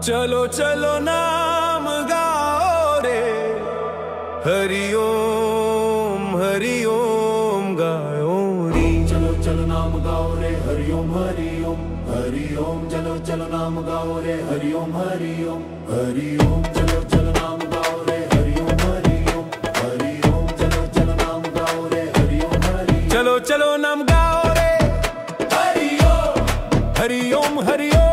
चलो चलो नाम गाओ रे, हरि ओम गाओ रे। चलो चलो नाम गाओ रे, हरि ओम हरि ओम हरि ओम। चलो चलो नाम गाओ रे, हरि ओम हरि ओम हरि ओम। चलो चलो नाम गाओ रे, हरि ओम हरि ओम हरि ओम। चलो चलो नाम गाओ रे, हरि ओम हरि ओम। चलो चलो नाम गाओ रे, हरि ओम हरि ओम हरि ओम।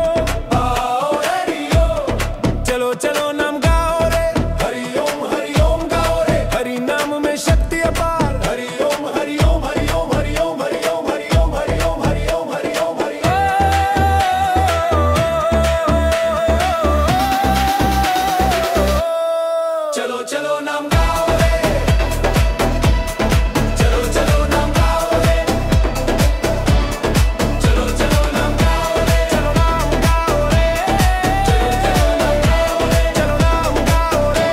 चलो चलो नाम गाओ रे, हरि ओम गाओ रे। हरि नाम में शक्ति अपार। हरि ओम हरि ओम हरि ओम हरि ओम हरि ओम हरि ओम हरि ओम हरि ओम हरि ओम हरि ओम। चलो चलो नाम गाओ रे, चलो चलो नाम गाओ रे, चलो चलो नाम गाओ रे, चलो नाम गाओ रे, चलो नाम गाओ रे।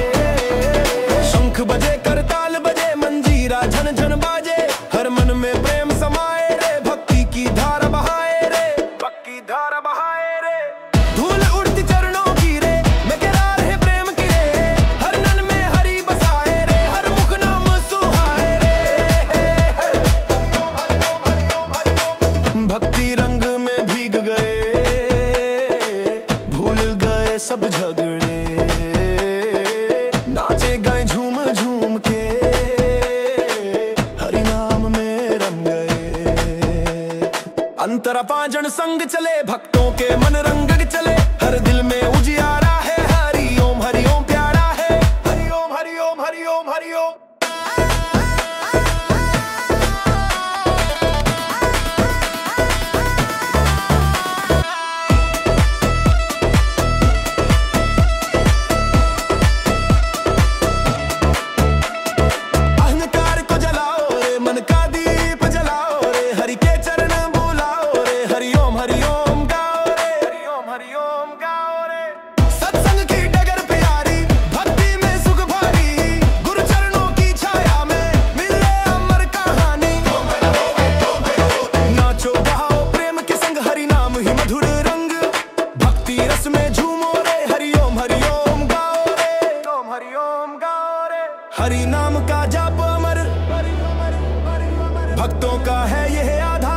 शंख बजे करताल बजे मंजीरा झन झन बाजे, हर मन में प्रेम समाए रे, भक्ति की धारा बहाए रे, भक्ति धारा बहाए रे। धूल उड़ती चरणों की रे, मैं गिरा रहे प्रेम की रे, हर नन में हरि बसाए रे, हर मुख नाम सुहाए रे। भक्ति रंग में भीग गए, भूल गए सब झगड़े, नाचे गए झूम झूम के, हरि नाम में रम गए। अंतरा पांजन संग चले, भक्तों के मन रंग चले, हर दिल में उजियारा है, हरि ओम प्यारा है, हरि ओम हरि ओम हरि ओम हरि ओम। अहंकार को जलाओ रे, मन का दीप जलाओ रे, हरि के चरण बुलाओ रे, हरि ओम गाओ रे, हरि ओम गाओ रे। सत्संग की डगर प्यारी, भक्ति में सुख भारी, गुरु चरणों की छाया में मिले अमर कहानी। नाचो गाओ प्रेम के संग, हरि नाम ही मधुर रंग, भक्ति रस में झूमो रे, हरि ओम गाओ रे, हरि ओम गाओ रे। हरि नाम का जाप अमर, भक्तों का है यह आधार।